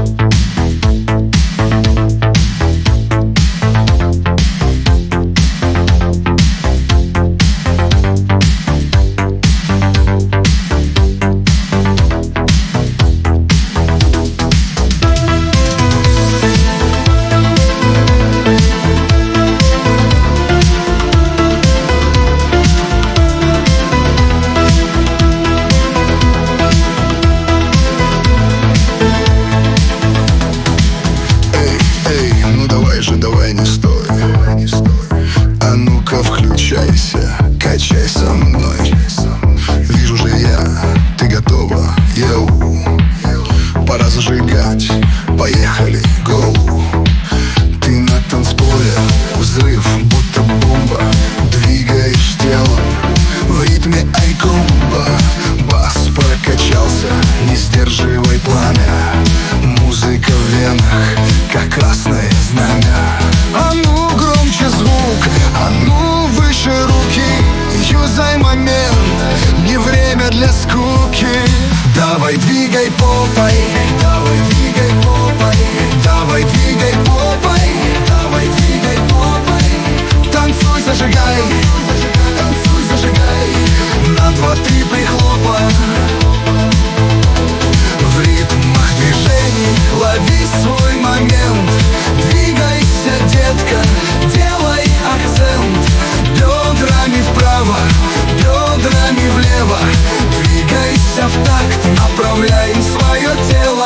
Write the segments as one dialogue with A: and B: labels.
A: Давай не стой, а ну-ка включайся, качай со мной. Вижу же я, ты готова, йоу. Пора зажигать, поехали, гоу. Ты на танцполе, взрыв, будто бомба. Двигаешь телом в ритме айкомба. Бас прокачался, не сдерживай пламя. Музыка в венах, как красное знамя. А ну громче звук, а ну выше руки. Юзай момент, не время для скуки. Давай двигай попой, давай двигай попой, давай двигай попой, давай двигай попой. Танцуй, зажигай, танцуй, зажигай. На два-три прихлопа. В ритмах движений лови свой момент. Двигайся, детка, делай акцент. Бедрами вправо, бедрами влево. Двигайся в такт, направляй свое тело.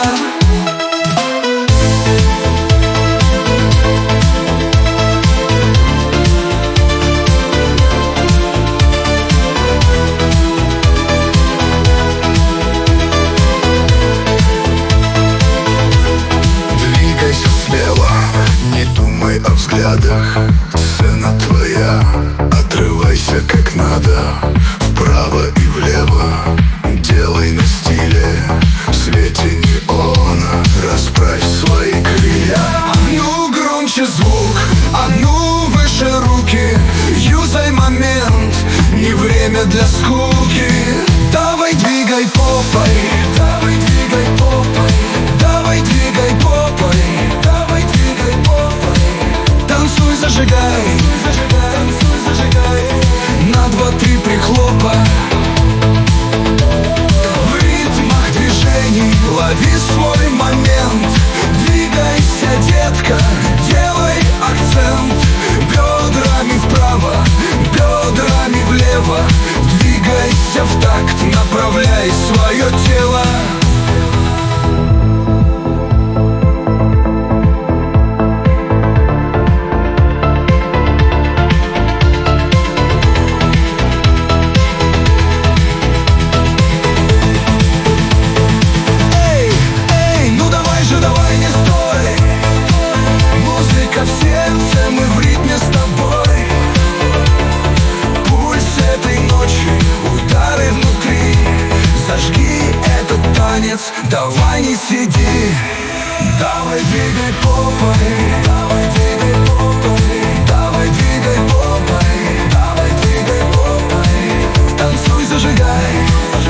A: О взглядах, сцена твоя. Отрывайся как надо, вправо и влево. Делай на стиле, в свете неона. Расправь свои крылья. А ну громче звук, а ну выше руки. Юзай момент, не время для скуки. Давай двигай попой, давай двигай попой, давай двигай попой, давай двигай попой. Танцуй, зажигай, танцуй, зажигай. На два-три прихлопа. В ритмах движений лови свой момент. Двигайся, детка, делай акцент. Бедрами вправо, бедрами влево. Двигайся в такт, направляй свое тело. Давай не стой, музыка в сердце, мы в ритме с тобой. Пульс этой ночи, удары внутри. Зажги этот танец, давай не сиди. Давай двигай попой, давай двигай попой, давай двигай попой, давай двигай попой. Танцуй, зажигай.